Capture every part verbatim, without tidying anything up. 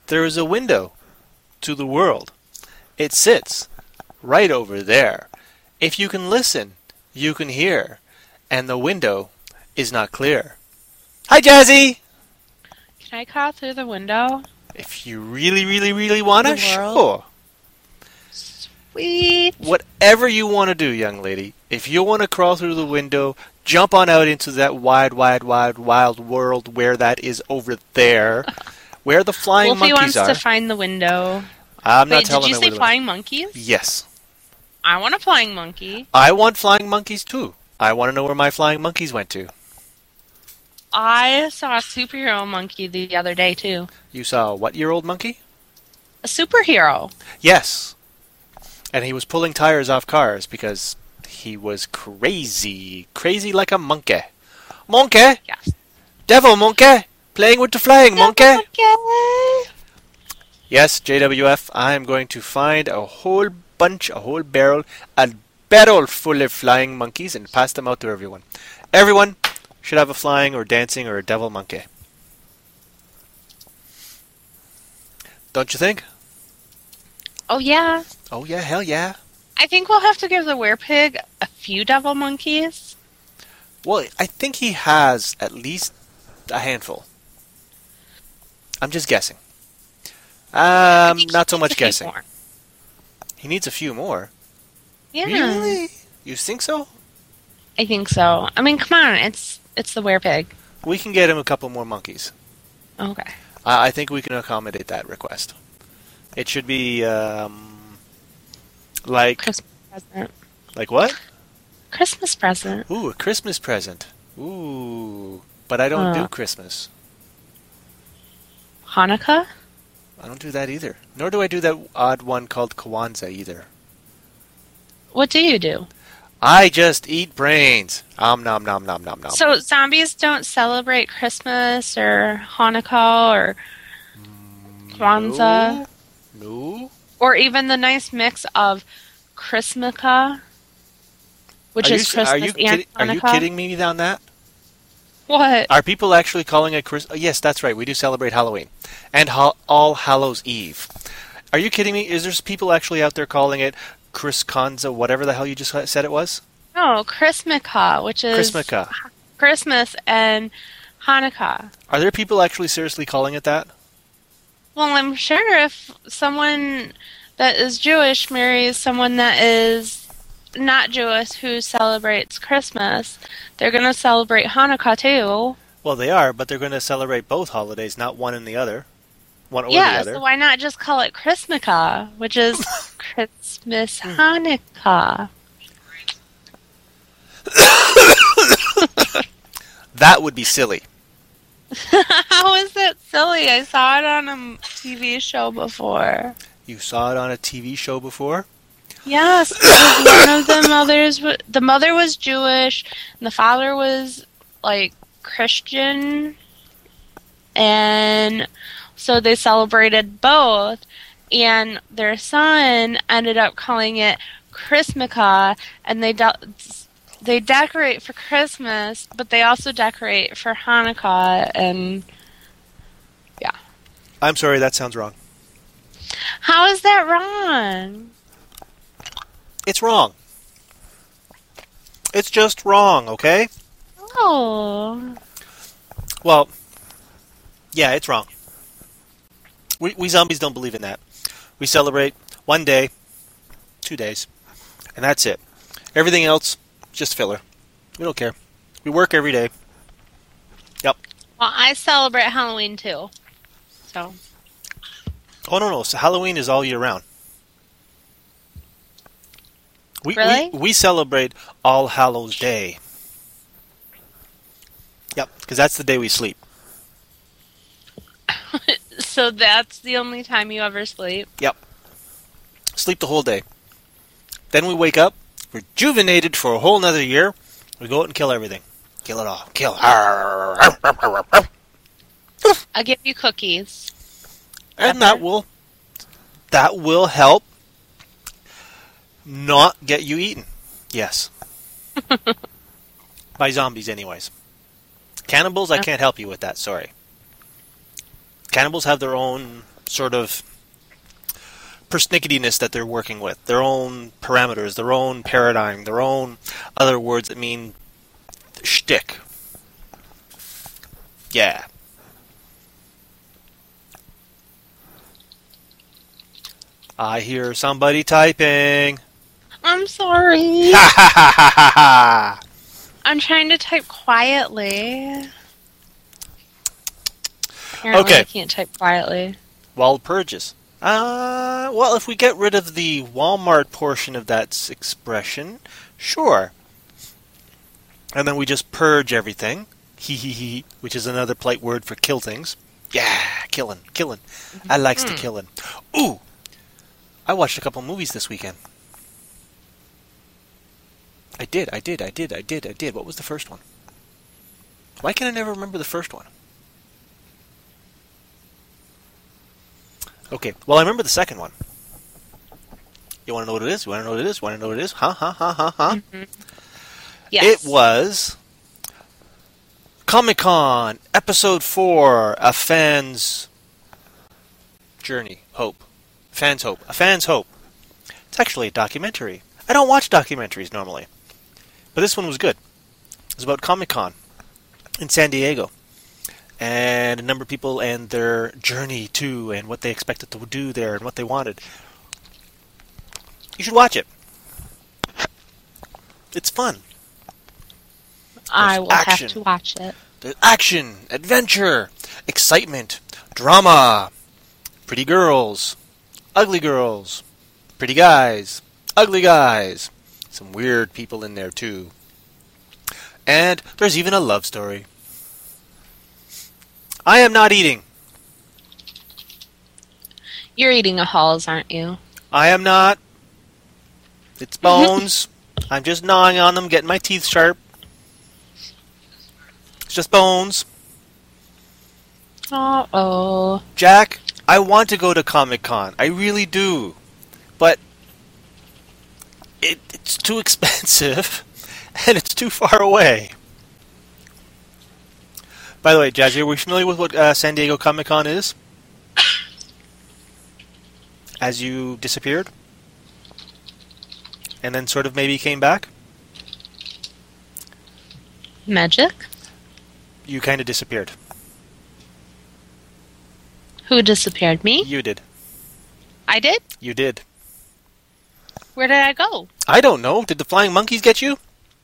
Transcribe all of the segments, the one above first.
There is a window to the world. It sits right over there. If you can listen, you can hear. And the window is not clear. Hi, Jazzy! Can I crawl through the window? If you really, really, really want to, sure. Sweet. Whatever you want to do, young lady. If you want to crawl through the window, jump on out into that wide, wide, wide, wild world where that is over there, where the flying Wolfie monkeys wants are. to find the window. I'm not Wait, telling did you her say where the flying monkeys? Yes. I want a flying monkey. I want flying monkeys too. I want to know where my flying monkeys went to. I saw a superhero monkey the other day, too. You saw a what-year-old monkey? A superhero. Yes. And he was pulling tires off cars because he was crazy. Crazy like a monkey. Monkey! Yes. Devil monkey! Playing with the flying monkey! Okay. Yes, J W F, I am going to find a whole bunch, a whole barrel, a barrel full of flying monkeys and pass them out to everyone. Everyone should have a flying or dancing or a devil monkey. Don't you think? Oh, yeah. Oh yeah, hell yeah. I think we'll have to give the werepig a few devil monkeys. Well, I think he has at least a handful. I'm just guessing. Um, not so much guessing. More. He needs a few more. Yeah. Really? You think so? I think so. I mean, come on. It's it's the werepig. We can get him a couple more monkeys. Okay. I I think we can accommodate that request. It should be, um, like... Christmas present. Like what? Christmas present. Ooh, a Christmas present. Ooh. But I don't Uh. do Christmas. Hanukkah? I don't do that either. Nor do I do that odd one called Kwanzaa either. What do you do? I just eat brains. Om nom nom nom nom nom. So zombies don't celebrate Christmas or Hanukkah or Kwanzaa? No. no. Or even the nice mix of Chrismica, which are is you, Christmas are you and kidding, Hanukkah. Are you kidding me on that? What? Are people actually calling it Chris? Oh, yes, that's right. We do celebrate Halloween and Hall- All Hallows Eve. Are you kidding me? Is there people actually out there calling it Chris Kwanzaa, whatever the hell you just said it was? No, Chrismica, which is Chrismica. Christmas and Hanukkah. Are there people actually seriously calling it that? Well, I'm sure if someone that is Jewish marries someone that is not Jewish who celebrates Christmas, they're going to celebrate Hanukkah too. Well, they are, but they're going to celebrate both holidays, not one and the other. One or yeah, the other. so why not just call it Chrismica, which is Christmas Hanukkah? That would be silly. How is that silly? I saw it on a T V show before. You saw it on a T V show before? Yes, because one of the mothers, wa- the mother was Jewish, and the father was like Christian, and so they celebrated both. And their son ended up calling it Chrismica, and they de- they decorate for Christmas, but they also decorate for Hanukkah, and yeah. I'm sorry, that sounds wrong. How is that wrong? It's wrong. It's just wrong, okay? Oh. Well, yeah, it's wrong. We, we zombies don't believe in that. We celebrate one day, two days, and that's it. Everything else, just filler. We don't care. We work every day. Yep. Well, I celebrate Halloween too. So. Oh, no, no. So Halloween is all year round. We, Really? we, we celebrate All Hallows Day. Yep, because that's the day we sleep. So that's the only time you ever sleep? Yep. Sleep the whole day. Then we wake up, rejuvenated for a whole nother year. We go out and kill everything. Kill it all. Kill. I'll give you cookies. And that will that will help not get you eaten. Yes. By zombies anyways. Cannibals, I can't help you with that, sorry. Cannibals have their own sort of persnicketiness that they're working with, their own parameters, their own paradigm, their own other words that mean shtick. Yeah. I hear somebody typing. I'm sorry. Ha ha ha ha ha ha! I'm trying to type quietly. Apparently Okay. I can't type quietly. Wall purges. Uh, well, if we get rid of the Walmart portion of that s- expression, sure. And then we just purge everything. Hee hee hee, which is another polite word for kill things. Yeah, killing, killing. I likes to killing. Ooh! I watched a couple movies this weekend. I did, I did, I did, I did, I did. What was the first one? Why can I never remember the first one? Okay, well, I remember the second one. You want to know what it is? You want to know what it is? You want to know what it is? Huh, huh, huh, huh, huh? Mm-hmm. Yes. It was Comic-Con, Episode four, A Fan's Journey, Hope. Fan's Hope. A Fan's Hope. It's actually a documentary. I don't watch documentaries normally, but this one was good. It was about Comic-Con in San Diego, and a number of people and their journey to, and what they expected to do there, and what they wanted. You should watch it. It's fun. I There's will action. have to watch it. There's action, adventure, excitement, drama, pretty girls, ugly girls, pretty guys, ugly guys, some weird people in there too. And there's even a love story. I am not eating. You're eating a Halls, aren't you? I am not. It's bones. I'm just gnawing on them, getting my teeth sharp. It's just bones. Uh-oh. Jack, I want to go to Comic-Con. I really do. But it, it's too expensive, and it's too far away. By the way, Jazzy, are we familiar with what uh, San Diego Comic-Con is? As you disappeared? And then sort of maybe came back? Magic? You kind of disappeared. Who disappeared? Me? You did. I did? You did. Where did I go? I don't know. Did the flying monkeys get you?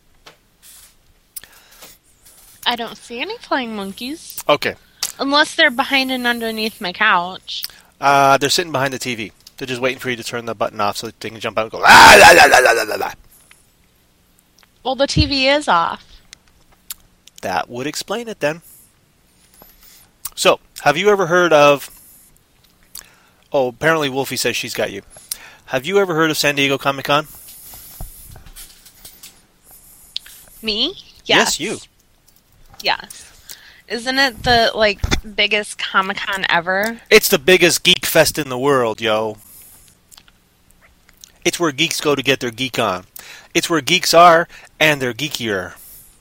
I don't see any flying monkeys. Okay. Unless they're behind and underneath my couch. Uh, they're sitting behind the T V. They're just waiting for you to turn the button off so that they can jump out and go, ah, la, la, la, la, la, la. Well, the T V is off. That would explain it then. So, have you ever heard of... Oh, apparently Wolfie says she's got you. Have you ever heard of San Diego Comic-Con? Me? Yes, you. Yes. Isn't it the, like, biggest Comic-Con ever? It's the biggest geek fest in the world, yo. It's where geeks go to get their geek on. It's where geeks are, and they're geekier.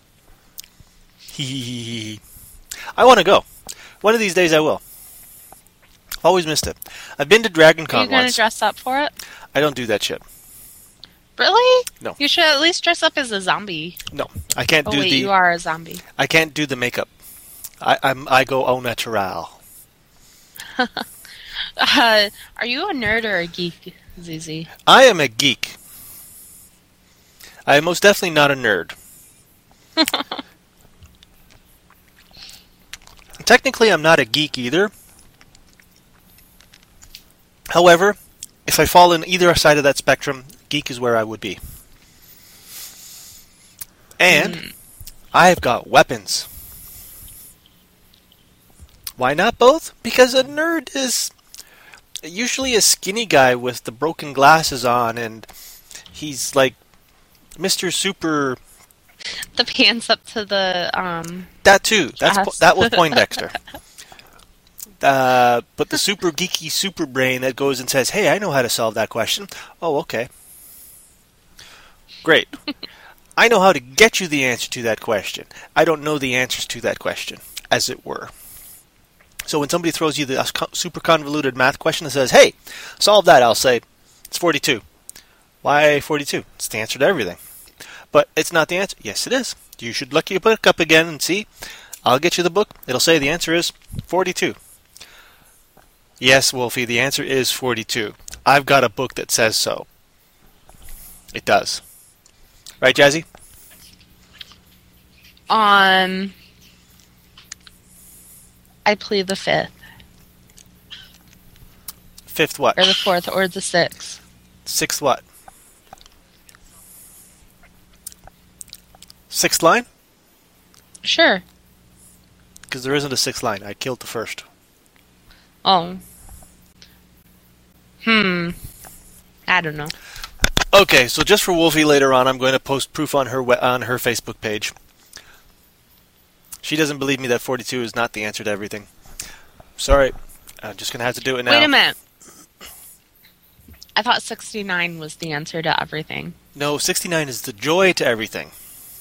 Hee I want to go. One of these days I will. Always missed it. I've been to Dragon Are Con you going to once. dress up for it? I don't do that shit. Really? No. You should at least dress up as a zombie. No, I can't Oh, do wait, the. you are a zombie. I can't do the makeup. I I'm, I go au natural. Uh, are you a nerd or a geek, Z Z? I am a geek. I am most definitely not a nerd. Technically, I'm not a geek either. However, if I fall in either side of that spectrum, geek is where I would be. And Mm. I've got weapons. Why not both? Because a nerd is usually a skinny guy with the broken glasses on, and he's like Mister Super. The pants up to the, um... That too. That's Yes. that was Poindexter. Uh, but the super geeky super brain that goes and says, "Hey, I know how to solve that question." Oh, okay. Great. I know how to get you the answer to that question. I don't know the answers to that question, as it were. So when somebody throws you the uh, super convoluted math question that says, hey, solve that, I'll say, it's forty-two. Why forty-two? It's the answer to everything. But it's not the answer. Yes, it is. You should look your book up again and see. I'll get you the book. It'll say the answer is forty-two. Yes, Wolfie, the answer is forty-two. I've got a book that says so. It does. Right, Jazzy? Um, I plead the fifth. Fifth what? Or the fourth, or the sixth. Sixth what? Sixth line? Sure. Because there isn't a sixth line. I killed the first. Oh. Hmm. I don't know. Okay, so just for Wolfie later on, I'm going to post proof on her we- on her Facebook page. She doesn't believe me that forty-two is not the answer to everything. Sorry. I'm just going to have to do it now. Wait a minute. I thought sixty-nine was the answer to everything. No, sixty-nine is the joy to everything.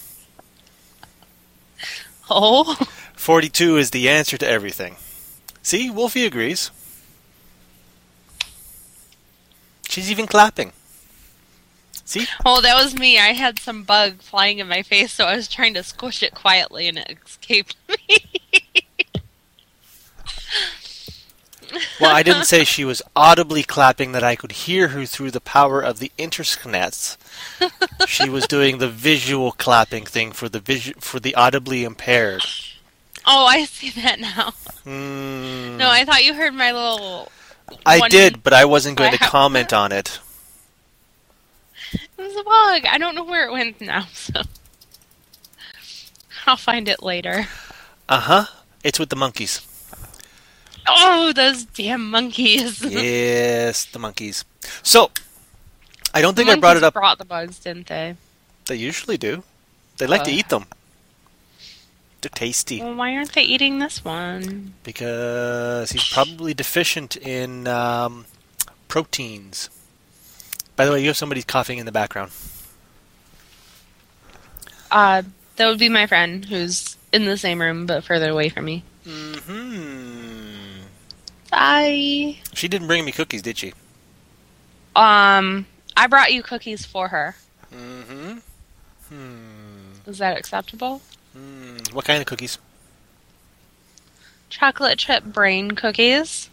Oh? forty-two is the answer to everything. See, Wolfie agrees. She's even clapping. See? Oh, that was me. I had some bug flying in my face, so I was trying to squish it quietly, and it escaped me. Well, I didn't say she was audibly clapping that I could hear her through the power of the interconnects. She was doing the visual clapping thing for the visu- for the audibly impaired. Oh, I see that now. Mm. No, I thought you heard my little... I one- did, but I wasn't going to clap. comment on it. It was a bug. I don't know where it went now, so... I'll find it later. Uh-huh. It's with the monkeys. Oh, those damn monkeys. Yes, the monkeys. So, I don't The think I brought it monkeys up. brought the bugs, didn't they? They usually do. They like to Uh. eat them. They're tasty. Well, why aren't they eating this one? Because he's probably deficient in um, proteins. By the way, you have somebody coughing in the background. Uh, that would be my friend, who's in the same room, but further away from me. Mm-hmm. Bye. She didn't bring me cookies, did she? Um, I brought you cookies for her. Mm-hmm. Hmm. Is that acceptable? Mm. What kind of cookies? Chocolate chip brain cookies.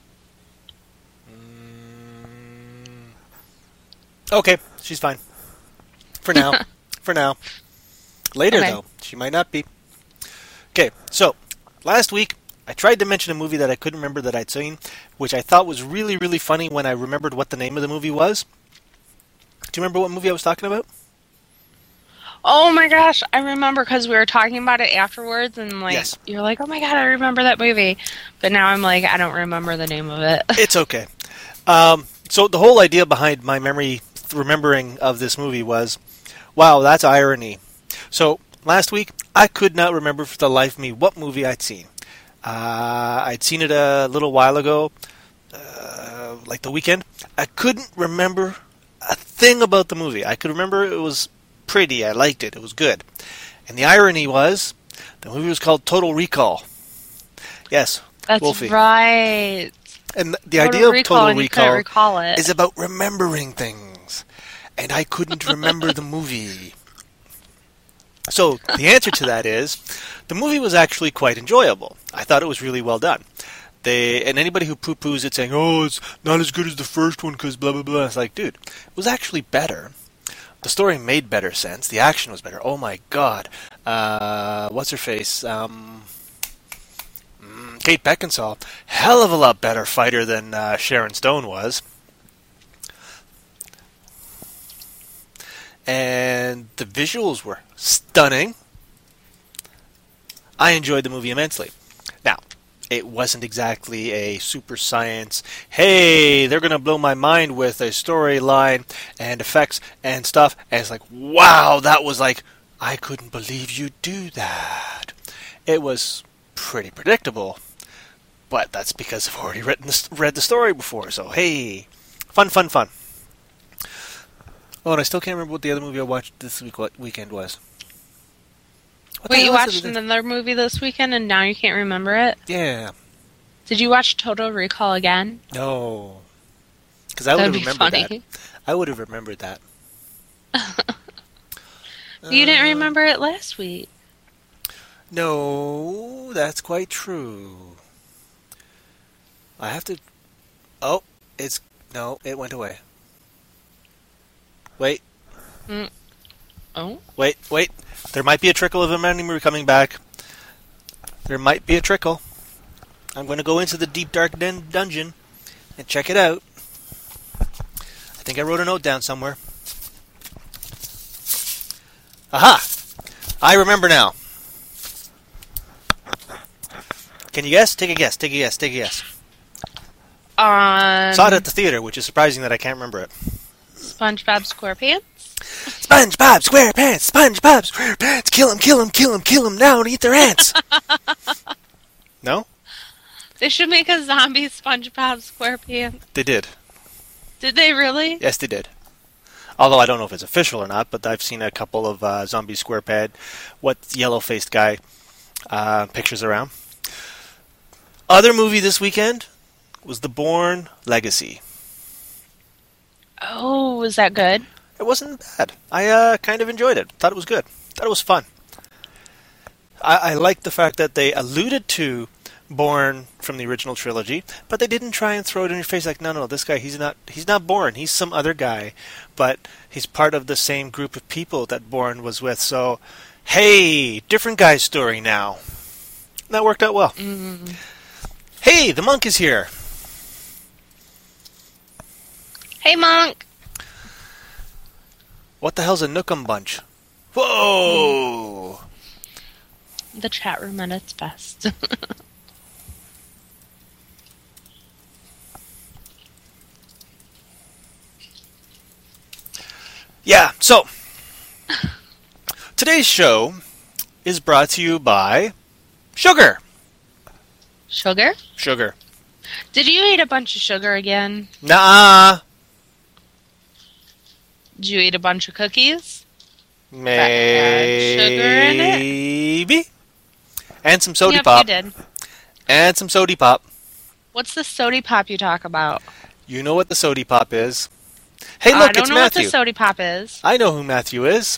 Mm. Okay, she's fine. For now. For now. Later, Okay. though, she might not be. Okay, so, last week, I tried to mention a movie that I couldn't remember that I'd seen, which I thought was really, really funny when I remembered what the name of the movie was. Do you remember what movie I was talking about? Oh my gosh, I remember because we were talking about it afterwards, and like Yes. you're like, "Oh my god, I remember that movie," but now I'm like, I don't remember the name of it. It's okay. Um, so the whole idea behind my memory remembering of this movie was, wow, that's irony. So last week, I could not remember for the life of me what movie I'd seen. Uh, I'd seen it a little while ago, uh, like the weekend. I couldn't remember a thing about the movie. I could remember it was pretty. I liked it. It was good. And the irony was, the movie was called Total Recall. Yes, That's Wolfie. right. And the Total idea of Recall, Total and you couldn't Recall recall it. is about remembering things. And I couldn't remember the movie. So the answer to that is, the movie was actually quite enjoyable. I thought it was really well done. They and anybody who poo-poos it saying, oh, it's not as good as the first one because blah, blah, blah. It's like, dude, it was actually better. The story made better sense. The action was better. Oh my god. Uh, what's her face? Um, mm, Kate Beckinsale. Hell of a lot better fighter than uh, Sharon Stone was. And the visuals were stunning. I enjoyed the movie immensely. Now, it wasn't exactly a super science, hey, they're going to blow my mind with a storyline and effects and stuff. And it's like, wow, that was like, I couldn't believe you'd do that. It was pretty predictable. But that's because I've already written the, read the story before. So, hey, fun, fun, fun. Oh, and I still can't remember what the other movie I watched this week what weekend was. What the Wait, you hell was watched it? another movie this weekend, and now you can't remember it? Yeah. Did you watch Total Recall again? No. Because I would have That'd be remembered funny. that. I would have remembered that. You didn't Uh, remember it last week. No, that's quite true. I have to... Oh, it's... No, it went away. Wait, Oh? wait, wait. There might be a trickle of a memory coming back. There might be a trickle. I'm going to go into the deep dark den- dungeon and check it out. I think I wrote a note down somewhere. Aha! I remember now. Can you guess? Take a guess, take a guess, take a guess. On Saw it at the theater, which is surprising that I can't remember it. SpongeBob SquarePants? SpongeBob SquarePants! SpongeBob SquarePants! Kill him, kill him, kill him, kill him now and eat their ants! No? They should make a zombie SpongeBob SquarePants. They did. Did they really? Yes, they did. Although I don't know if it's official or not, but I've seen a couple of uh, zombie SquarePad, what yellow-faced guy uh, pictures around. Other movie this weekend was The Bourne Legacy. Oh, was that good? It wasn't bad. I uh, kind of enjoyed it. Thought it was good. Thought it was fun. I, I liked the fact that they alluded to Bourne from the original trilogy, but they didn't try and throw it in your face like, no, no, this guy, he's not, he's not Bourne. He's some other guy, but he's part of the same group of people that Bourne was with. So, hey, different guy's story now. That worked out well. Mm. Hey, the monk is here. Hey, Monk! What the hell's a Nookum Bunch? Whoa! The chat room at its best. Yeah, so today's show is brought to you by sugar. Sugar? Sugar. Did you eat a bunch of sugar again? Nuh-uh. Did you eat a bunch of cookies? Maybe. sugar in it? And some sody Yep, pop. you did. And some sody pop. What's the sody pop you talk about? You know what the sody pop is. Hey, I look, don't it's know Matthew. what the sody pop is. I know who Matthew is.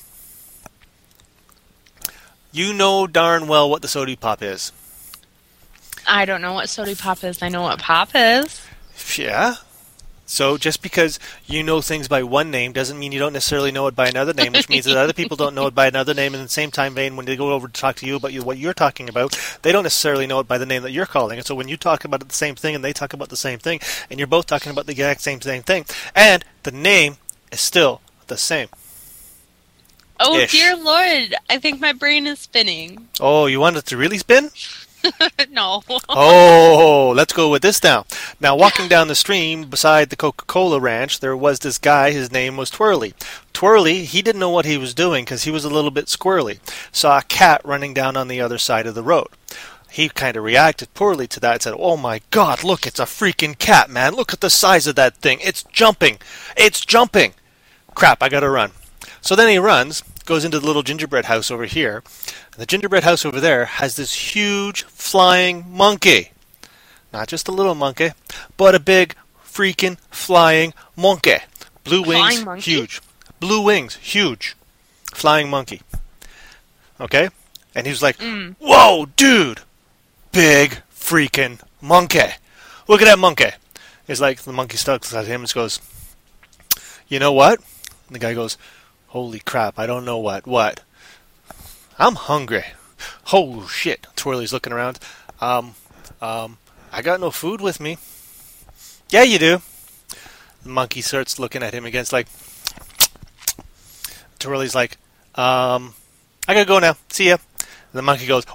You know darn well what the sody pop is. I don't know what sody pop is. I know what pop is. Yeah. So just because you know things by one name doesn't mean you don't necessarily know it by another name, which means that other people don't know it by another name. In the same time vein, when they go over to talk to you about you, what you're talking about, they don't necessarily know it by the name that you're calling it. So when you talk about it the same thing and they talk about the same thing, and you're both talking about the exact same same thing, and the name is still the same. Oh, Ish. dear Lord. I think my brain is spinning. Oh, you want it to really spin? No. Oh, let's go with this now. Now, walking down the stream beside the Coca-Cola ranch, there was this guy. His name was Twirly. Twirly, he didn't know what he was doing because he was a little bit squirrely. Saw a cat running down on the other side of the road. He kind of reacted poorly to that and said, "Oh my God, look, it's a freaking cat, man. Look at the size of that thing. It's jumping. It's jumping. Crap, I gotta run." So then he runs, goes into the little gingerbread house over here. And the gingerbread house over there has this huge flying monkey. Not just a little monkey, but a big freaking flying monkey. Blue wings, Flying monkey? huge. Blue wings, huge. Flying monkey. Okay? And he was like, Mm. "Whoa, dude! Big freaking monkey. Look at that monkey." It's like the monkey looks at him and goes, "You know what?" And the guy goes, "Holy crap, I don't know what. What?" "I'm hungry." "Oh, shit." Twirly's looking around. Um, um, I got no food with me. "Yeah, you do." The monkey starts looking at him again. It's like, Twirly's like, um, "I gotta go now. See ya." And the monkey goes,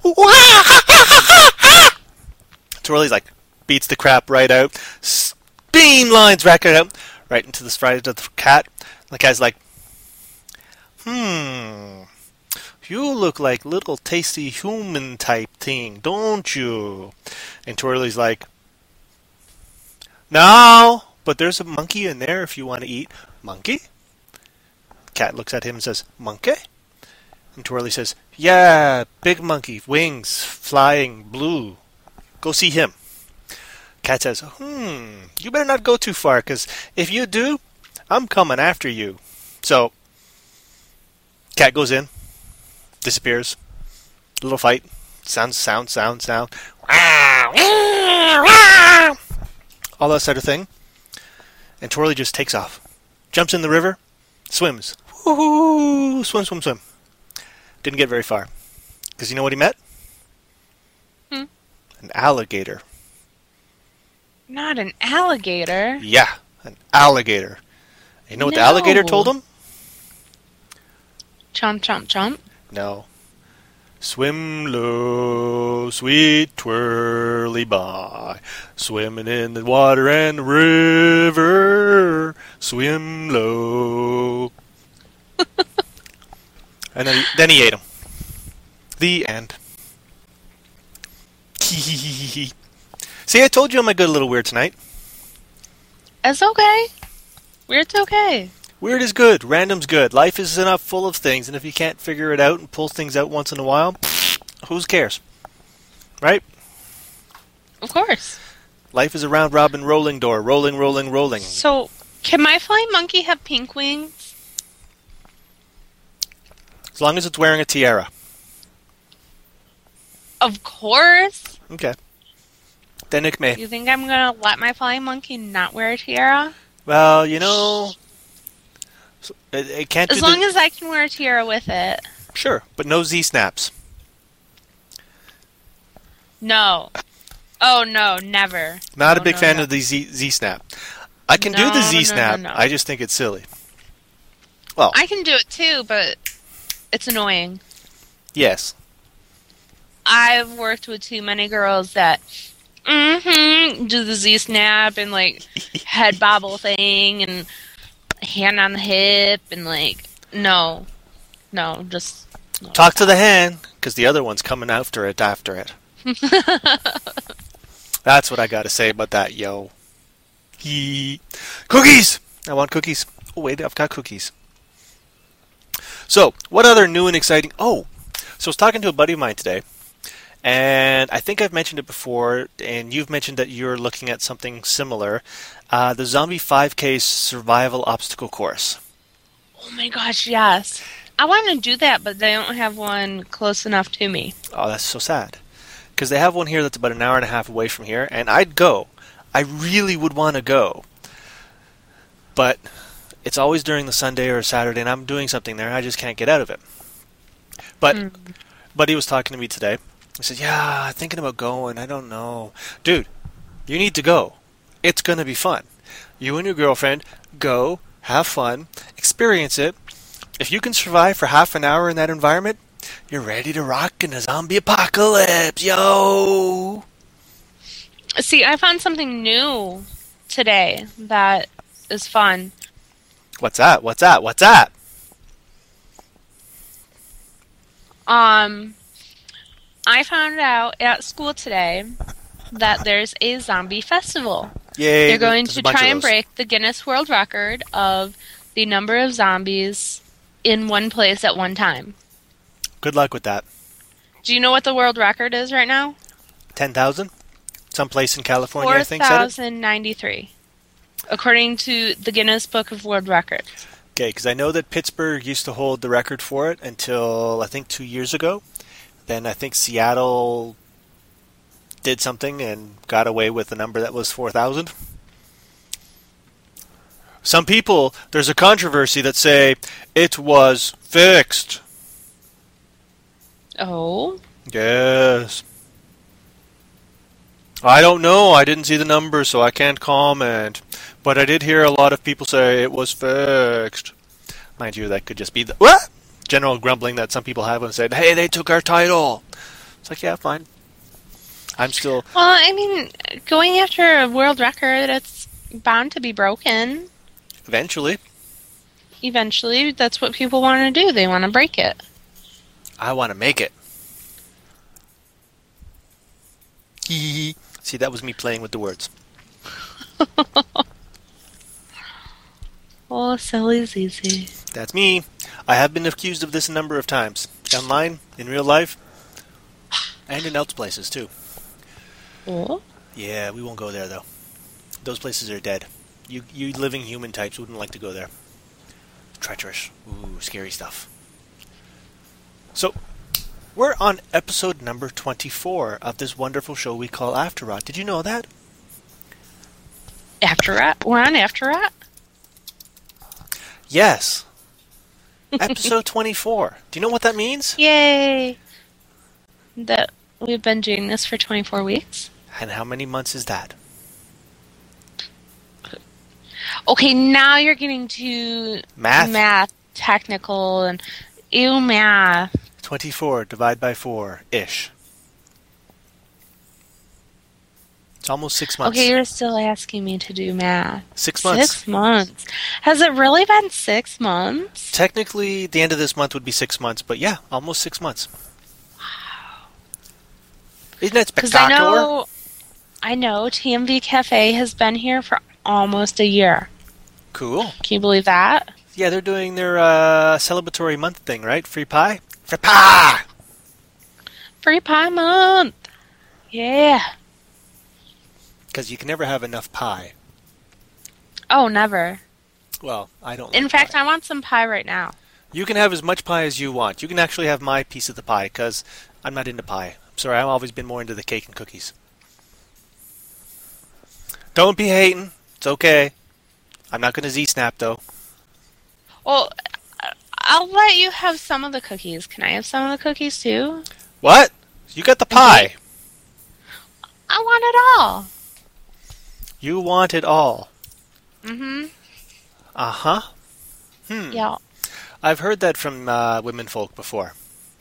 Twirly's like, beats the crap right out. Beam lines racket out. Right into the stride of the cat. The guy's like, Hmm, you look like little tasty human type thing, don't you? And Twirly's like, "No, but there's a monkey in there if you want to eat." "Monkey?" Cat looks at him and says, "Monkey?" And Twirly says, "Yeah, big monkey, wings, flying, blue. Go see him." Cat says, hmm, you better not go too far, because if you do, I'm coming after you. So, cat goes in, disappears, little fight, sound, sound, sound, sound, all that sort of thing. And Twirly just takes off, jumps in the river, swims, woohoo, swim, swim, swim. Didn't get very far, because you know what he met? Hmm? An alligator. Not an alligator. Yeah, an alligator. You know what No. the alligator told him? Chomp, chomp, chomp. No. Swim low, sweet twirly by, swimming in the water and the river. Swim low. And then he, then he ate him. The end. See, I told you I'm a good little weird tonight. It's okay. Weird's okay. Weird is good. Random's good. Life is enough full of things, and if you can't figure it out and pull things out once in a while, who cares? Right? Of course. Life is a round robin rolling door. Rolling, rolling, rolling. So, can my flying monkey have pink wings? As long as it's wearing a tiara. Of course. Okay. Then it may. You think I'm gonna let my flying monkey not wear a tiara? Well, you know, it, it can't As do long the, as I can wear a tiara with it. Sure, but no Z-snaps. No. Oh, no, never. Not No, a big no, fan no. of the Z, Z-snap. I can do No, the no, no, Z-snap. no, no. I just think it's silly. Well, I can do it too, but it's annoying. yes. I've worked with too many girls that mm-hmm, do the Z-snap and, like, head bobble thing and hand on the hip and, like, no. No, just... No. Talk to the hand, because the other one's coming after it after it. That's what I got to say about that, yo. He... Cookies! I want cookies. Oh, wait, I've got cookies. So, what other new and exciting... Oh, so I was talking to a buddy of mine today, and I think I've mentioned it before, and you've mentioned that you're looking at something similar. Uh, the Zombie five K Survival Obstacle Course. Oh my gosh, yes. I want to do that, but they don't have one close enough to me. Oh, that's so sad. Because they have one here that's about an hour and a half away from here, and I'd go. I really would want to go. But it's always during the Sunday or Saturday, and I'm doing something there, and I just can't get out of it. But Mm. Buddy was talking to me today. He said, yeah, I'm thinking about going. I don't know. Dude, you need to go. It's going to be fun. You and your girlfriend, go, have fun, experience it. If you can survive for half an hour in that environment, you're ready to rock in a zombie apocalypse, yo! See, I found something new today that is fun. What's that? What's that? What's that? Um, I found out at school today that there's a zombie festival. Yay. They're going there's a to bunch try of and those. break the Guinness World Record of the number of zombies in one place at one time. Good luck with that. Do you know what the world record is right now? ten thousand? Someplace in California, I four think, said it? thousand ninety-three, according to the Guinness Book of World Records. Okay, because I know that Pittsburgh used to hold the record for it until, I think, two years ago. Then I think Seattle did something and got away with a number that was four thousand. Some people, there's a controversy that say it was fixed. Oh? Yes. I don't know. I didn't see the numbers, so I can't comment. But I did hear a lot of people say it was fixed. Mind you, that could just be the what? General grumbling that some people have and said, hey, they took our title. It's like, yeah, fine. I'm still... Well, I mean, going after a world record, it's bound to be broken. Eventually. Eventually, that's what people want to do. They want to break it. I want to make it. Hee. See, that was me playing with the words. Oh, silly's easy. That's me. I have been accused of this a number of times. Online, in real life, and in else places, too. Oh? Yeah, we won't go there though. Those places are dead. You you living human types wouldn't like to go there. Treacherous. Ooh, scary stuff. So, we're on episode number twenty-four of this wonderful show we call After Rot. Did you know that? After Rot? We're on After Rot? Yes. Episode twenty-four. Do you know what that means? Yay! That we've been doing this for twenty-four weeks. And how many months is that? Okay, now you're getting to Math? math, technical, and ew, math. twenty-four divided by four ish. It's almost six months. Okay, you're still asking me to do math. Six months. Six months. Has it really been six months? Technically, the end of this month would be six months, but yeah, almost six months. Wow. Isn't that Because I spectacular? know, I know T M V Cafe has been here for almost a year. Cool. Can you believe that? Yeah, they're doing their uh, celebratory month thing, right? Free pie? Free pie! Free pie month. Yeah. Because you can never have enough pie. Oh, never. Well, I don't In like fact, pie. I want some pie right now. You can have as much pie as you want. You can actually have my piece of the pie, because I'm not into pie. I'm sorry, I've always been more into the cake and cookies. Don't be hating. It's okay. I'm not going to Z-snap, though. Well, I'll let you have some of the cookies. Can I have some of the cookies too? What? You got the pie. I want it all. You want it all. Mm-hmm. Uh-huh. Hmm. Yeah. I've heard that from uh, women folk before.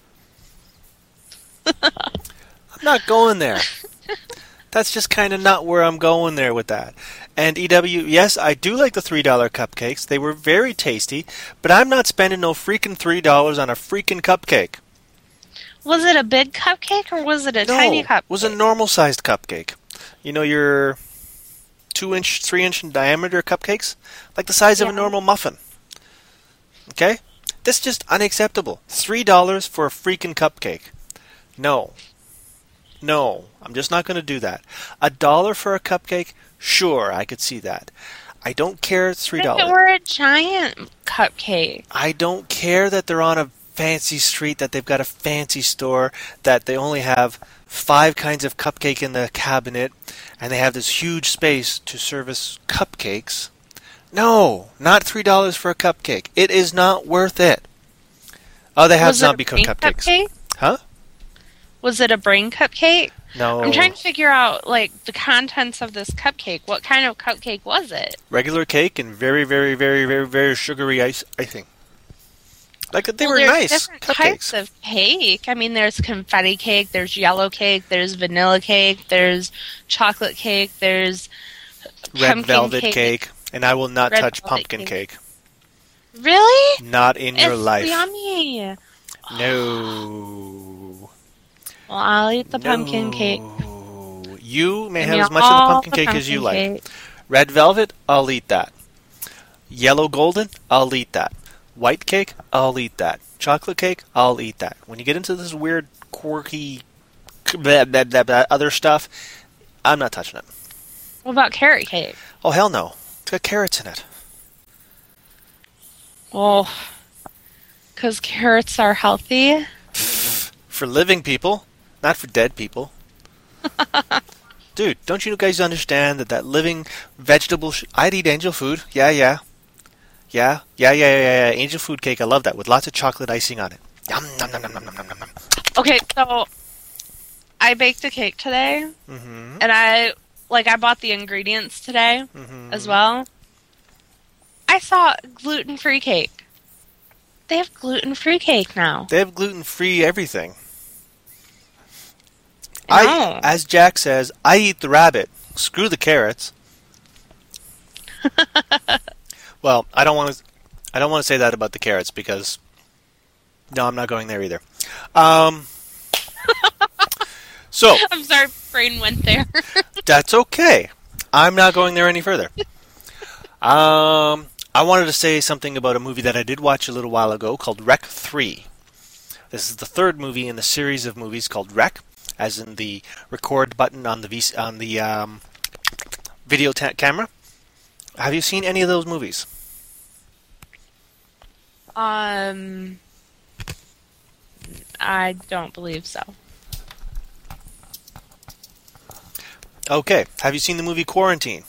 I'm not going there. That's just kind of not where I'm going there with that. And E W, yes, I do like the three dollar cupcakes. They were very tasty, but I'm not spending no freaking three dollars on a freaking cupcake. Was it a big cupcake or was it a No, tiny cupcake? it was a normal-sized cupcake. You know, your two-inch, three-inch in diameter cupcakes? Like the size of a Yeah. normal muffin. Okay? That's just unacceptable. three dollars for a freaking cupcake. No. No. I'm just not going to do that. A dollar for a cupcake? Sure, I could see that. I don't care it's three dollars. If it were a giant cupcake. I don't care that they're on a fancy street, that they've got a fancy store, that they only have five kinds of cupcake in the cabinet, and they have this huge space to service cupcakes. No, not three dollars for a cupcake. It is not worth it. Oh, they have Was it a zombie cooked brain cupcakes. cupcake? Huh? Was it a brain cupcake? No. I'm trying to figure out, like, the contents of this cupcake. What kind of cupcake was it? Regular cake and very, very, very, very, very sugary ice icing. Like, they Well, were there's nice different cupcakes. types of cake. I mean, there's confetti cake, there's yellow cake, there's vanilla cake, there's chocolate cake, there's Red pumpkin velvet cake. cake. And I will not Red touch velvet pumpkin cake. cake. Really? Not in your It's life. yummy. No. Well, I'll eat the pumpkin cake. No. You may Give have me as much of the all pumpkin the cake as you pumpkin like. cake. Red velvet, I'll eat that. Yellow golden, I'll eat that. White cake, I'll eat that. Chocolate cake, I'll eat that. When you get into this weird, quirky, blah, blah, blah, blah, other stuff, I'm not touching it. What about carrot cake? Oh, hell no. It's got carrots in it. Well, because carrots are healthy. For living people, not for dead people. Dude, don't you guys understand that that living vegetable... Sh- I'd eat angel food. Yeah, yeah. Yeah, yeah, yeah, yeah, yeah. Angel food cake, I love that, with lots of chocolate icing on it. Yum, nom, nom, nom, nom, nom, nom, nom. Okay, so I baked a cake today, Mm-hmm. and I like I bought the ingredients today Mm-hmm. as well. I saw gluten-free cake. They have gluten-free cake now. They have gluten-free everything. I I, know. as Jack says, I eat the rabbit. Screw the carrots. Well, I don't want to. I don't want to say that about the carrots because no, I'm not going there either. Um. So I'm sorry, brain went there. that's okay. I'm not going there any further. Um, I wanted to say something about a movie that I did watch a little while ago called Rec three. This is the third movie in the series of movies called Rec, as in the record button on the V- on the um, video ta- camera. Have you seen any of those movies? Um, I don't believe so. Okay. Have you seen the movie Quarantine?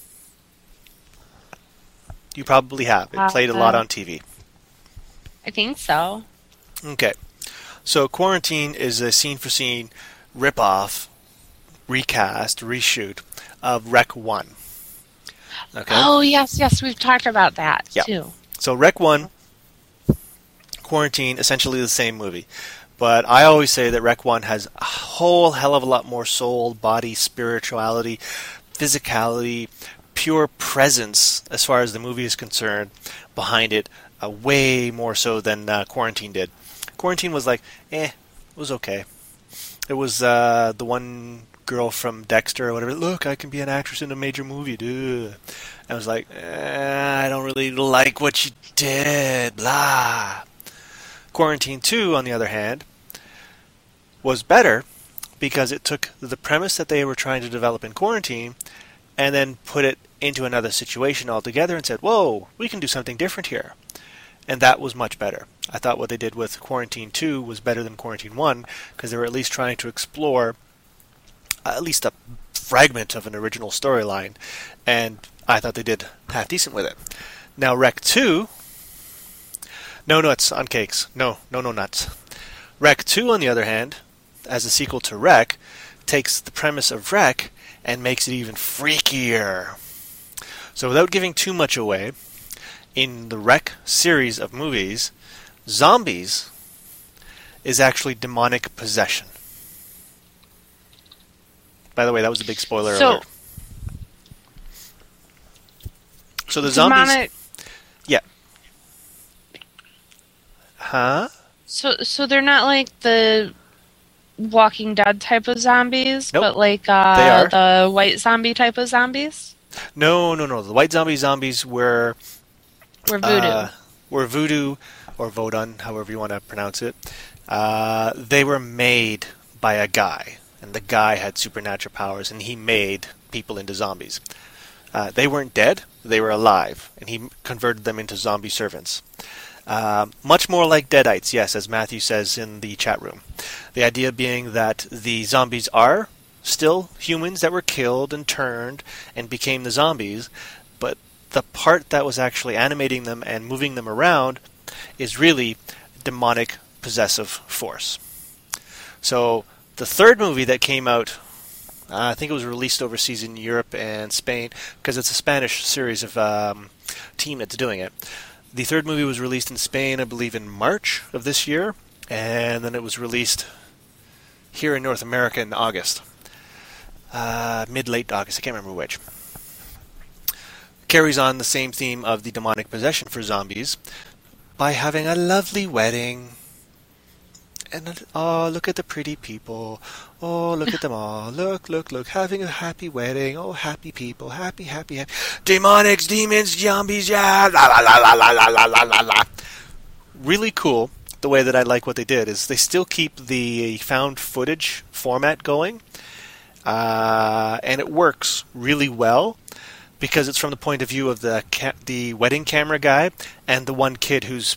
You probably have. It played a lot on T V. I think so. Okay. So Quarantine is a scene-for-scene rip-off, recast, reshoot of Rec one. Okay. Oh, yes, yes, we've talked about that, yeah. too. So Rec one, Quarantine, essentially the same movie. But I always say that Rec one has a whole hell of a lot more soul, body, spirituality, physicality, pure presence, as far as the movie is concerned, behind it, uh, way more so than uh, Quarantine did. Quarantine was like, eh, it was okay. It was uh, the one girl from Dexter or whatever, look, I can be an actress in a major movie, dude. I was like, eh, I don't really like what you did, blah. Quarantine two, on the other hand, was better because it took the premise that they were trying to develop in Quarantine and then put it into another situation altogether and said, whoa, we can do something different here. And that was much better. I thought what they did with Quarantine two was better than Quarantine one because they were at least trying to explore at least a fragment of an original storyline, and I thought they did half decent with it. Now Rec two, no nuts on cakes. No, no, no nuts. Rec two, on the other hand, as a sequel to Rec, takes the premise of Rec and makes it even freakier. So without giving too much away, in the Rec series of movies, zombies is actually demonic possession. By the way, that was a big spoiler so, alert. So the demonic... zombies... Yeah. Huh? So, so they're not like the Walking Dead type of zombies, nope. but like uh, they are. the white zombie type of zombies? No, no, no. The white zombie zombies were... Were voodoo. Uh, were voodoo, or Vodun, however you want to pronounce it. Uh, they were made by a guy, and the guy had supernatural powers, and he made people into zombies. Uh, they weren't dead, they were alive, and he converted them into zombie servants. Uh, much more like Deadites, yes, as Matthew says in the chat room. The idea being that the zombies are still humans that were killed and turned and became the zombies, but the part that was actually animating them and moving them around is really demonic possessive force. So the third movie that came out, uh, I think it was released overseas in Europe and Spain, because it's a Spanish series of um, team that's doing it. The third movie was released in Spain, I believe, in March of this year, and then it was released here in North America in August. Uh, mid-late August, I can't remember which. Carries on the same theme of the demonic possession for zombies by having a lovely wedding. And oh, look at the pretty people. Oh, look at them all. Look, look, look. Having a happy wedding. Oh, happy people. Happy, happy, happy. Demonics, demons, zombies, yeah. La, la, la, la, la, la, la, la, la. Really cool. The way that I like what they did is they still keep the found footage format going. Uh, and it works really well because it's from the point of view of the ca- the wedding camera guy and the one kid who's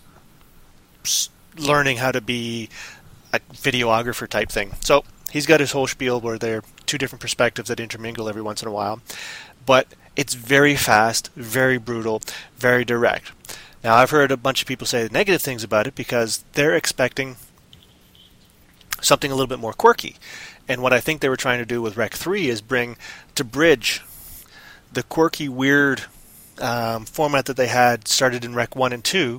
learning how to be a videographer type thing. So he's got his whole spiel where they're two different perspectives that intermingle every once in a while. But it's very fast, very brutal, very direct. Now, I've heard a bunch of people say negative things about it because they're expecting something a little bit more quirky. And what I think they were trying to do with Rec three is bring to bridge the quirky, weird um, format that they had started in Rec one and two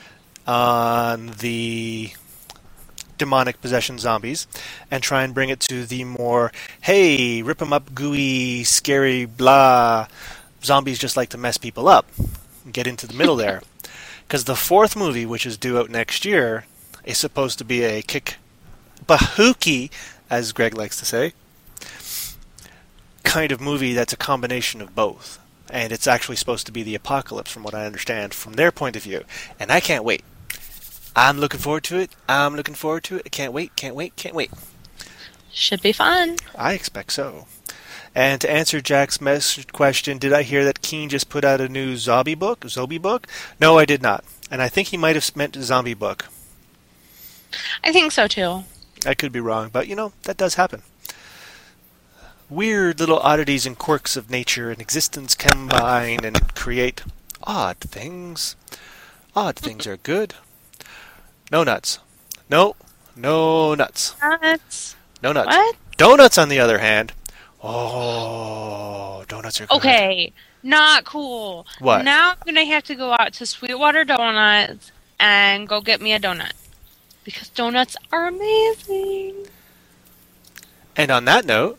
on the demonic possession zombies and try and bring it to the more, hey, rip 'em up, gooey, scary, blah, zombies just like to mess people up. Get into the middle there. Because the fourth movie, which is due out next year, is supposed to be a kick bahookie, as Greg likes to say, kind of movie that's a combination of both. And it's actually supposed to be the apocalypse, from what I understand, from their point of view. And I can't wait. I'm looking forward to it. I'm looking forward to it. I can't wait, can't wait, can't wait. Should be fun. I expect so. And to answer Jack's message question, did I hear that Keen just put out a new zombie book? Zombie book? No, I did not. And I think he might have meant zombie book. I think so too. I could be wrong, but you know, that does happen. Weird little oddities and quirks of nature and existence combine and create odd things. Odd things are good. No nuts. No, no nuts. Nuts. No nuts. What? Donuts, on the other hand. Oh, donuts are good. Okay, not cool. What? Now I'm going to have to go out to Sweetwater Donuts and go get me a donut. Because donuts are amazing. And on that note...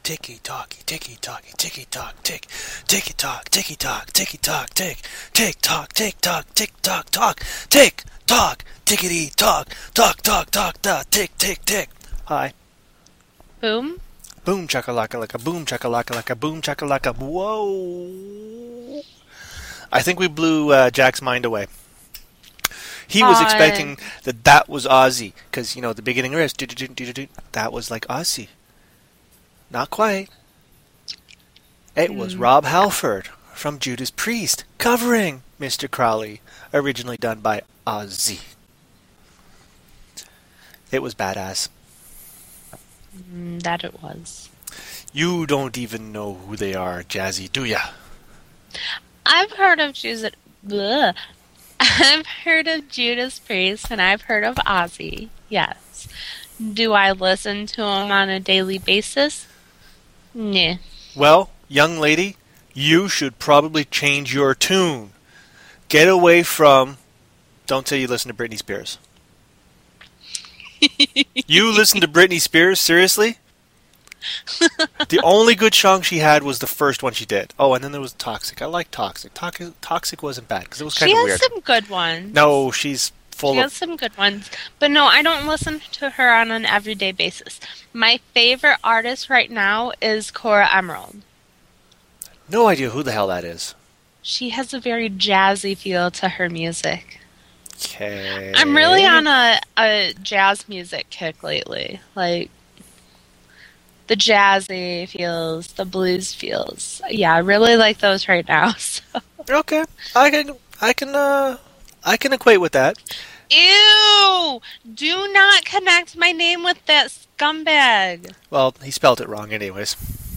ticky tocky, ticky tocky, ticky tock, tick, ticky tock, ticky tock, ticky tock, tick, tick tock, tick tock, tick tock, tock, tick tock, tickety tock, tock, tock, tock, tock, tick, tick, tick. Hi. Boom. Boom chakalaka like a boom chakalaka like a boom chakalaka. Whoa. I think we blew uh, Jack's mind away. He was Hi. expecting that that was Ozzy, because, you know, the beginning riff, that was like Ozzy. Not quite. It mm. was Rob Halford from Judas Priest, covering Mister Crowley, originally done by Ozzy. It was badass. Mm, that it was. You don't even know who they are, Jazzy, do ya? I've heard of Judas... Bleh. I've heard of Judas Priest and I've heard of Ozzy, yes. Do I listen to him on a daily basis? Nah. Well, young lady, you should probably change your tune. Get away from... Don't say you listen to Britney Spears. You listen to Britney Spears? Seriously? The only good song she had was the first one she did. Oh, and then there was Toxic. I like Toxic. Toxic, Toxic wasn't bad because it was kind of weird. She has some good ones. No, she's full she of... She has some good ones. But no, I don't listen to her on an everyday basis. My favorite artist right now is Cora Emerald. No idea who the hell that is. She has a very jazzy feel to her music. Okay. I'm really on a, a jazz music kick lately. Like... The jazzy feels, the blues feels. Yeah, I really like those right now. So. Okay, I can, I can, uh, I can equate with that. Ew! Do not connect my name with that scumbag. Well, he spelled it wrong, anyways.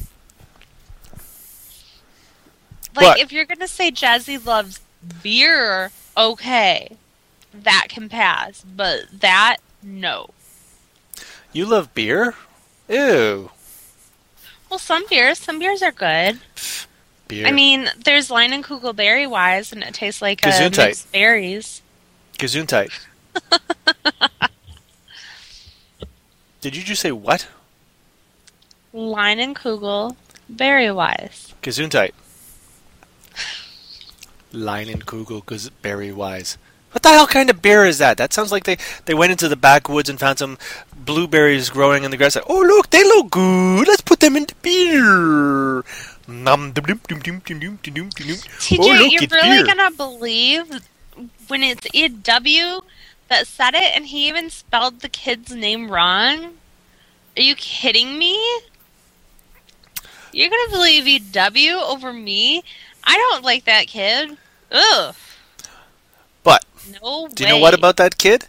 Like, what? If you're gonna say Jazzy loves beer, okay, that can pass. But that, no. You love beer? Ew. Well, some beers, some beers are good. Beer. I mean, there's Leinenkugel Berry Wise, and it tastes like uh, Gesundheit. Mixed berries. Gesundheit. Did you just say what? Leinenkugel Berry Wise. Gesundheit. Leinenkugel Berry Wise. What the hell kind of beer is that? That sounds like they, they went into the backwoods and found some blueberries growing in the grass. Like, oh, look, they look good. Let's put them into beer. T J, oh, look, you're really beer. going to believe when it's E W that said it and he even spelled the kid's name wrong? Are you kidding me? You're going to believe E W over me? I don't like that kid. Ugh. But, no do way. you know what about that kid?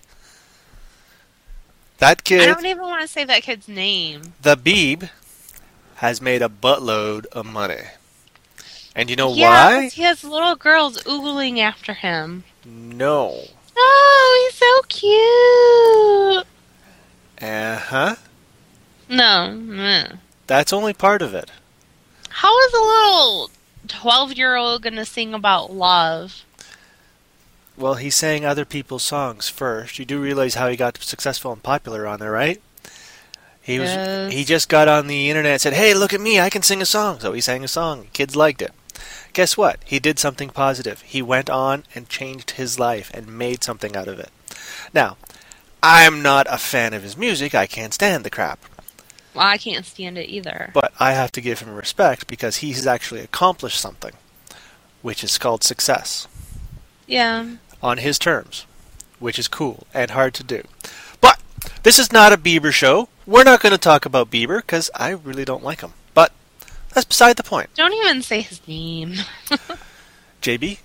That kid... I don't even want to say that kid's name. The Beeb has made a buttload of money. And you know yeah, why? Yeah, he has little girls oogling after him. No. Oh, he's so cute. Uh-huh. No. Mm. That's only part of it. How is a little twelve-year-old going to sing about love? Well, he sang other people's songs first. You do realize how he got successful and popular on there, right? He was yes. He just got on the internet and said, hey, look at me, I can sing a song. So he sang a song. Kids liked it. Guess what? He did something positive. He went on and changed his life and made something out of it. Now, I'm not a fan of his music. I can't stand the crap. Well, I can't stand it either. But I have to give him respect because he has actually accomplished something, which is called success. Yeah. On his terms, which is cool and hard to do. But this is not a Bieber show. We're not going to talk about Bieber because I really don't like him. But that's beside the point. Don't even say his name. J B?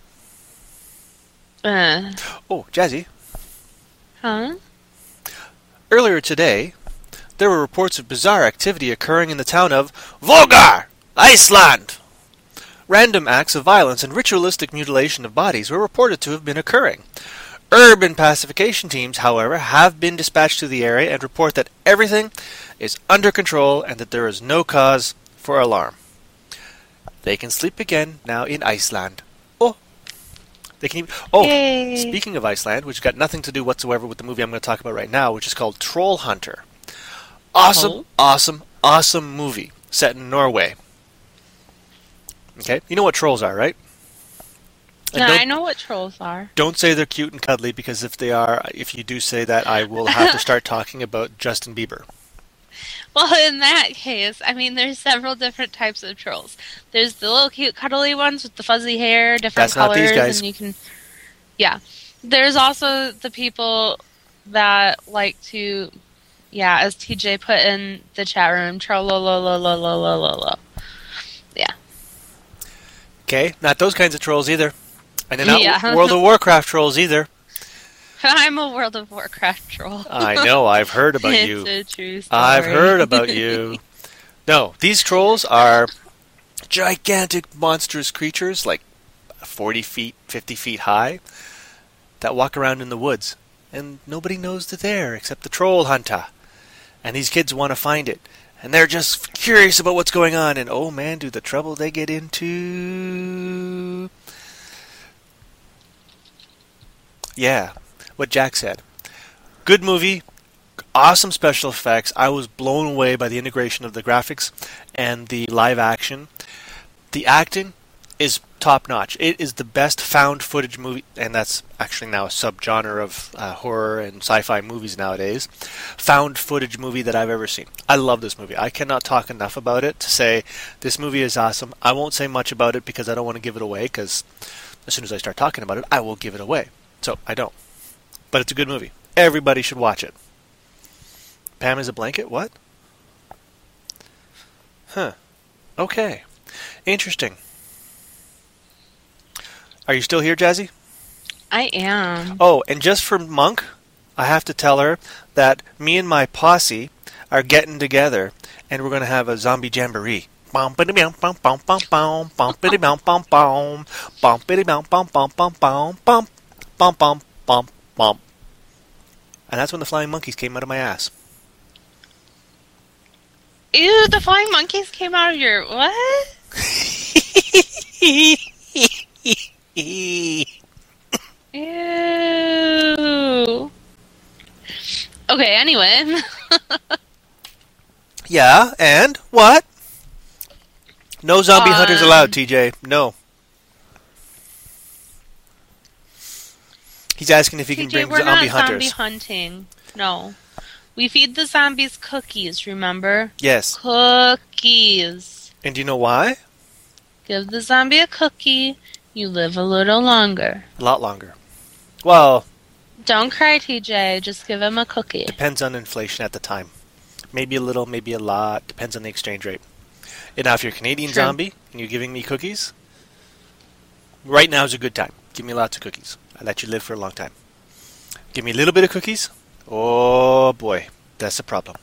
Uh. Oh, Jazzy. Huh? Earlier today, there were reports of bizarre activity occurring in the town of Vogar, Iceland. Random acts of violence and ritualistic mutilation of bodies were reported to have been occurring. Urban pacification teams, however, have been dispatched to the area and report that everything is under control and that there is no cause for alarm. They can sleep again now in Iceland. Oh, they can. Even, oh, Yay. Speaking of Iceland, which got nothing to do whatsoever with the movie I'm going to talk about right now, which is called Troll Hunter. Awesome, oh. awesome, awesome movie. set in Norway. Okay? You know what trolls are, right? And Yeah, don't- I know what trolls are. Don't say they're cute and cuddly, because if they are, if you do say that, I will have to start talking about Justin Bieber. Well, in that case, I mean, there's several different types of trolls. There's the little cute cuddly ones with the fuzzy hair, different That's not colors, these guys. and you can. Yeah, there's also the people that like to, yeah, as T J put in the chat room, troll. Yeah. Okay? Not those kinds of trolls either. And they're not Yeah. World of Warcraft trolls either. I'm a World of Warcraft troll. I know, I've heard about it's you. a true story. I've heard about you. No, these trolls are gigantic, monstrous creatures, like forty feet, fifty feet high, that walk around in the woods. And nobody knows they're there except the troll hunter. And these kids want to find it. And they're just curious about what's going on. And oh man, do the trouble they get into. Yeah, what Jack said. Good movie. Awesome special effects. I was blown away by the integration of the graphics and the live action. The acting is top notch. It is the best found footage movie, and that's actually now a subgenre of uh, horror and sci-fi movies nowadays. Found footage movie that I've ever seen. I love this movie. I cannot talk enough about it to say this movie is awesome. I won't say much about it because I don't want to give it away, because as soon as I start talking about it, I will give it away. So I don't. But it's a good movie. Everybody should watch it. Pam is a blanket? What? Huh. Okay. Interesting. Are you still here, Jazzy? I am. Oh, and just for Monk, I have to tell her that me and my posse are getting together, and we're going to have a zombie jamboree. Bum biddy bum bum bum bum bum bum biddy bum bum bum bum biddy bum bum bum bum bum bum bum bum bum bum. And that's when the flying monkeys came out of my ass. Ew, the flying monkeys came out of your what? Ew. Okay, anyway. Yeah, and what? No zombie Um, hunters allowed, T J. No. He's asking if he can T J, bring we're zombie not hunters. zombie hunting. No. We feed the zombies cookies, remember? Yes. Cookies. And do you know why? Give the zombie a cookie, you live a little longer. A lot longer. Well, Don't cry, T J. Just give him a cookie. depends on inflation at the time. Maybe a little, maybe a lot. Depends on the exchange rate. And now if you're a Canadian True. zombie and you're giving me cookies, right now is a good time. Give me lots of cookies. I let you live for a long time. Give me a little bit of cookies. Oh boy, that's a problem.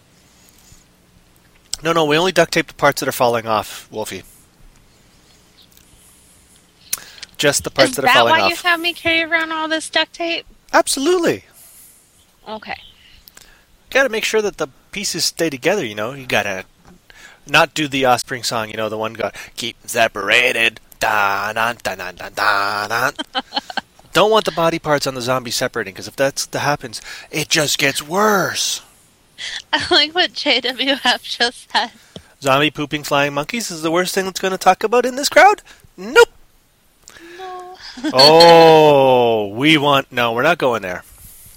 No, no, we only duct tape the parts that are falling off, Wolfie. Just the parts Is that that are falling why off. you have me carry around all this duct tape? Absolutely. Okay. Got to make sure that the pieces stay together, you know. You got to not do the Offspring song, you know, the one got keep them separated. Da da da da da da. Don't want the body parts on the zombie separating, because if that's that happens, it just gets worse. I like what J W F just said. Zombie pooping flying monkeys is the worst thing that's going to talk about in this crowd? Nope. No. Oh, we want... No, we're not going there.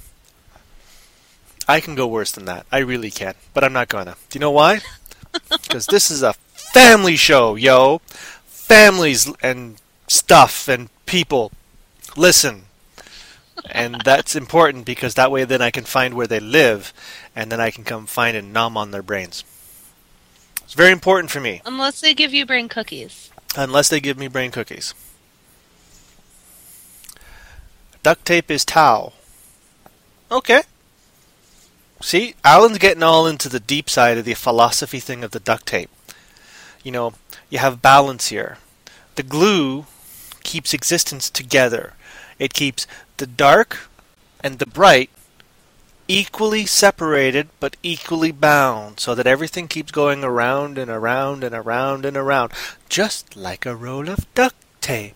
I can go worse than that. I really can. But I'm not going to. Do you know why? Because this is a family show, yo. Families and stuff and people. Listen. And that's important, because that way then I can find where they live, and then I can come find and nom on their brains. It's very important for me. Unless they give you brain cookies. Unless they give me brain cookies. Duct tape is towel. Okay. See, Alan's getting all into the deep side of the philosophy thing of the duct tape. You know, you have balance here. The glue keeps existence together. It keeps the dark and the bright equally separated but equally bound, so that everything keeps going around and around and around and around, just like a roll of duct tape.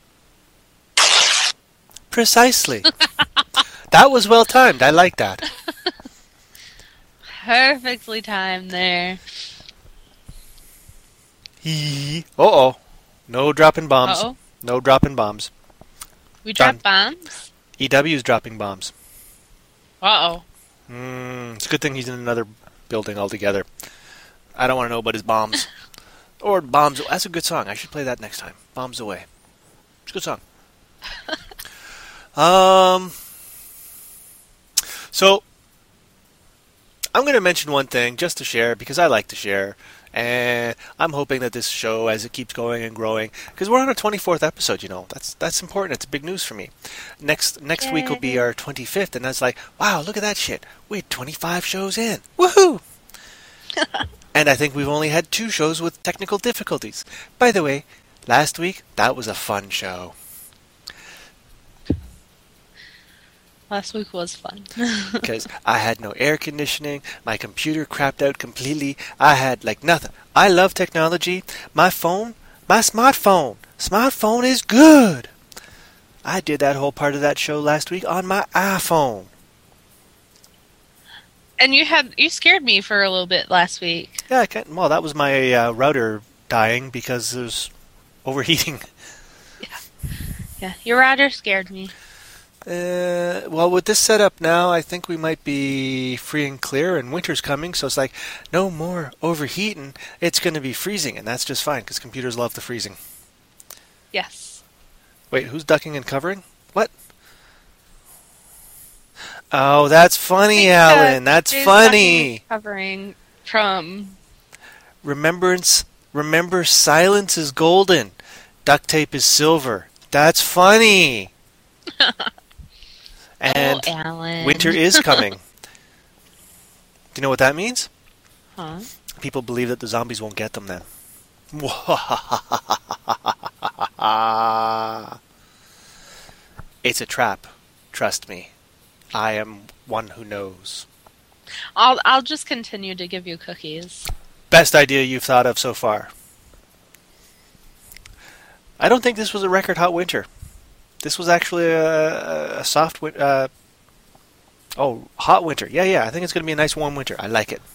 Precisely. That was well timed. I like that. Perfectly timed there. Uh oh. No dropping bombs. Uh-oh. No dropping bombs. We Done. dropped bombs? E W's dropping bombs. Uh-oh. Mm, it's a good thing he's in another building altogether. I don't want to know about his bombs. Or Bombs. That's a good song. I should play that next time. Bombs Away. It's a good song. um. So, I'm going to mention one thing just to share because I like to share. And I'm hoping that this show, as it keeps going and growing, because we're on our twenty-fourth episode, you know, that's that's important. It's big news for me. Next next Yay. week will be our twenty-fifth, and that's like, wow, look at that shit. We're twenty-five shows in. Woohoo! And I think we've only had two shows with technical difficulties. By the way, last week, that was a fun show. Last week was fun. Because I had no air conditioning, my computer crapped out completely, I had like nothing. I love technology. My phone, my smartphone, smartphone is good. I did that whole part of that show last week on my iPhone. And you had you scared me for a little bit last week. Yeah, I can't, well, that was my uh, router dying because it was overheating. Yeah, your router scared me. Uh, well, with this setup now, I think we might be free and clear, and winter's coming, so it's like, no more overheating. It's going to be freezing, and that's just fine, because computers love the freezing. Yes. Wait, who's ducking and covering? What? Oh, that's funny, Because Alan. That's Jay's funny. ducking and covering from Remembrance, remember, silence is golden. Duct tape is silver. That's funny. And oh, Alan. winter is coming. Do you know what that means? Huh? People believe that the zombies won't get them then. It's a trap. Trust me. I am one who knows. I'll I'll just continue to give you cookies. Best idea you've thought of so far. I don't think this was a record hot winter. This was actually a, a soft winter. Uh, oh, hot winter. Yeah, yeah. I think it's going to be a nice warm winter. I like it.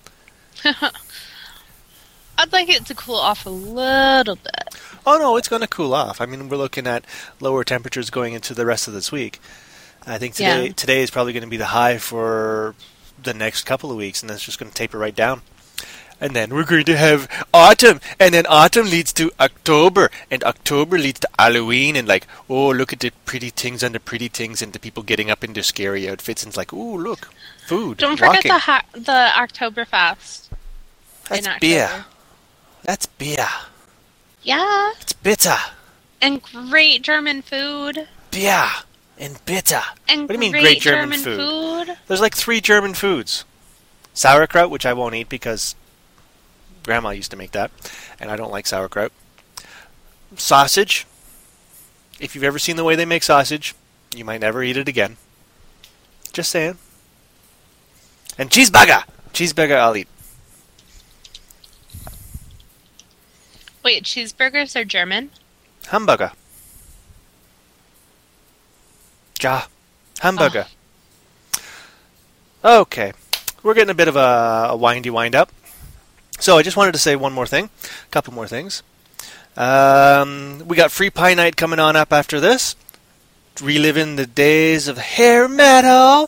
I'd like it to cool off a little bit. Oh, no, it's going to cool off. I mean, we're looking at lower temperatures going into the rest of this week. I think today Yeah. today is probably going to be the high for the next couple of weeks, and then it's just going to taper right down. And then we're going to have autumn, and then autumn leads to October, and October leads to Halloween, and like, oh, look at the pretty things and the pretty things, and the people getting up into scary outfits, and it's like, oh, look, food, Don't forget walking. the ha- the Oktoberfest. That's in beer. October. That's beer. Yeah, It's bitter. and great German food. Beer and bitter. And What do you mean great, great German food? food? There's like three German foods. Sauerkraut, which I won't eat because Grandma used to make that, and I don't like sauerkraut. Sausage. If you've ever seen the way they make sausage, you might never eat it again. Just saying. And cheeseburger. Cheeseburger I'll eat. Wait, cheeseburgers are German? Hamburger. Ja. Hamburger. Okay. We're getting a bit of a, a windy wind up. So I just wanted to say one more thing. A couple more things. Um, we got Free Pie Night coming on up after this. Reliving the days of hair metal.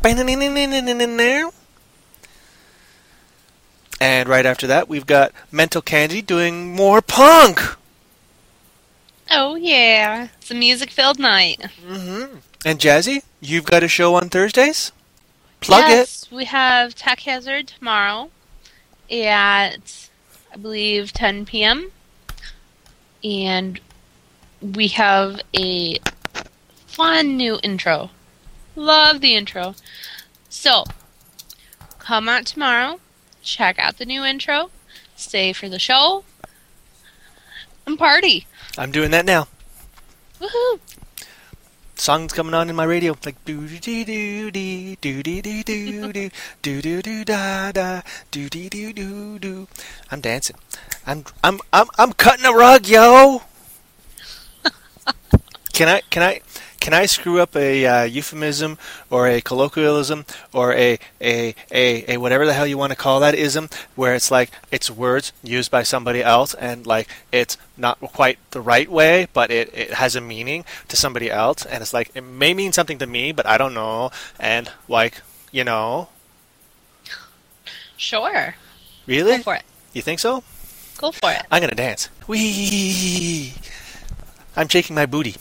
And right after that, we've got Mental Candy doing more punk. Oh, yeah. It's a music-filled night. Mm-hmm. And Jazzy, you've got a show on Thursdays? Plug yes, it. we have Tech Hazard tomorrow at, I believe, ten p.m. And we have a fun new intro. Love the intro. So, come out tomorrow, check out the new intro, stay for the show, and party. I'm doing that now. Woohoo! Songs coming on in my radio, like doo doo doo doo dee doo dee doo doo doo doo doo doo da da doo dee doo doo doo. I'm dancing. I'm I'm I'm I'm cutting a rug, yo. Can I can I can I screw up a uh, euphemism or a colloquialism or a, a a a whatever the hell you want to call that ism, where it's like it's words used by somebody else and like it's not quite the right way, but it, it has a meaning to somebody else, and it's like it may mean something to me, but I don't know, and like you know. Sure. Really? Go for it. You think so? Go for it. I'm gonna dance. Wee. I'm shaking my booty.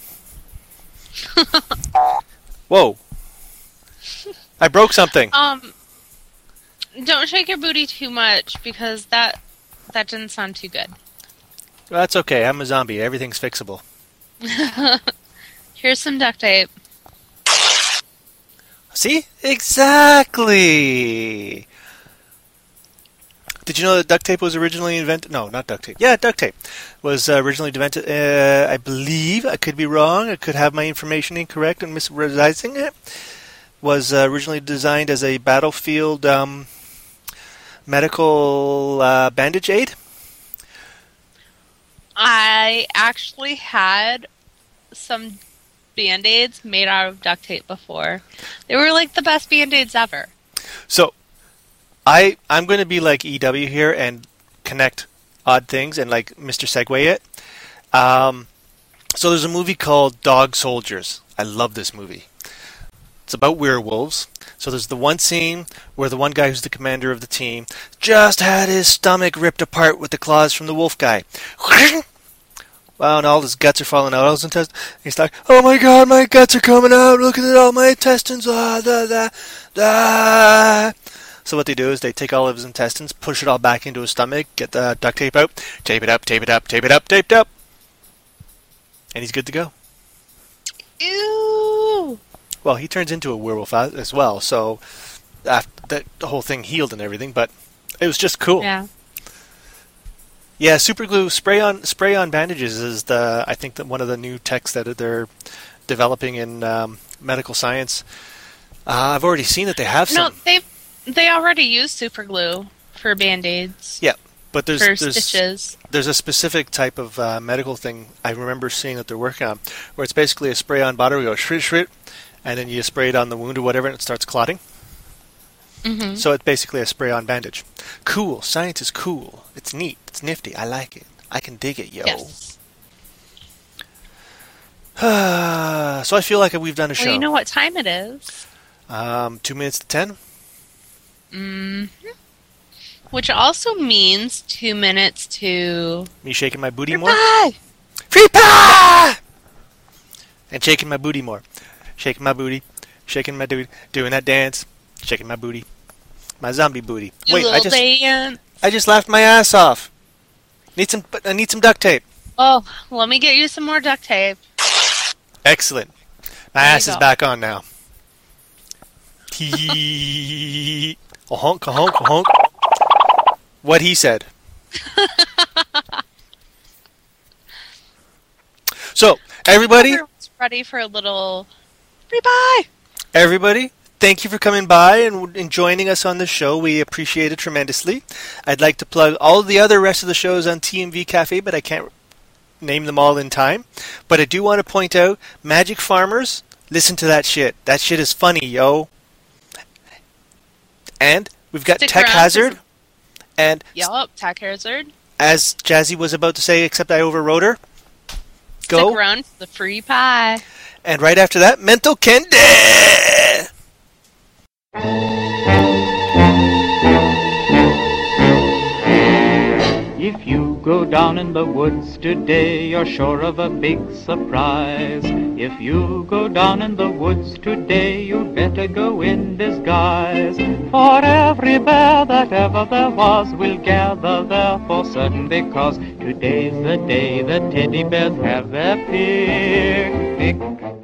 Whoa. I broke something. Um, don't shake your booty too much because that that didn't sound too good. Well, that's okay. I'm a zombie. Everything's fixable. Here's some duct tape. See? Exactly. Did you know that duct tape was originally invented? No, not duct tape. Yeah, duct tape was uh, originally invented. Uh, I believe I could be wrong. I could have my information incorrect and misrealizing it. Was uh, originally designed as a battlefield um, medical uh, bandage aid. I actually had some Band-Aids made out of duct tape before. They were like the best Band-Aids ever. So, I, I'm going to be like E W here and connect odd things and like Mister Segway it. Um, so there's a movie called Dog Soldiers. I love this movie. It's about werewolves. So there's the one scene where the one guy who's the commander of the team just had his stomach ripped apart with the claws from the wolf guy. Wow, and all his guts are falling out. All his intestines. He's like, oh my god, my guts are coming out. Look at it, all my intestines. Ah, da, da, da. So what they do is they take all of his intestines, push it all back into his stomach, get the duct tape out, tape it up, tape it up, tape it up, taped up. And he's good to go. Ew! Well, he turns into a werewolf as well, so after that, the whole thing healed and everything, but it was just cool. Yeah. Yeah, super glue spray on spray on bandages is the I think that one of the new techs that they're developing in um, medical science. Uh, I've already seen that they have some. No, they they already use super glue for Band-Aids. Yeah, but there's for there's stitches. there's a specific type of uh, medical thing I remember seeing that they're working on, where it's basically a spray on bottle, we go shrit shrit, and then you spray it on the wound or whatever, and it starts clotting. Mm-hmm. So it's basically a spray on bandage. Cool. Science is cool. It's neat. It's nifty. I like it. I can dig it, yo. Yes. So I feel like we've done a show. Well, you know what time it is. Um, two minutes to ten. Mm-hmm. Which also means two minutes to... Me shaking my booty Free more. pie! Free pie! And shaking my booty more. Shaking my booty. Shaking my booty. Doing that dance. Shaking my booty. My zombie booty. You Wait, I little just dance. I just laughed my ass off. Need some I need some duct tape. Oh, let me get you some more duct tape. Excellent. My There you ass is go. back on now. Tee. A honk, a honk, a honk. What he said. So, everybody, Everyone's ready for a little free pie. everybody, thank you for coming by and, and joining us on the show. We appreciate it tremendously. I'd like to plug all the other rest of the shows on T M V Cafe, but I can't name them all in time. But I do want to point out, Magic Farmers, listen to that shit. That shit is funny, yo. And we've got Stick Tech around Hazard. for- And Yup, Tech Hazard. as Jazzy was about to say, except I overrode her, go. Stick around for the free pie. And right after that, Mental Candy! If you go down in the woods today, you're sure of a big surprise. If you go down in the woods today, you'd better go in disguise. For every bear that ever there was will gather there for certain, because today's the day the teddy bears have their picnic.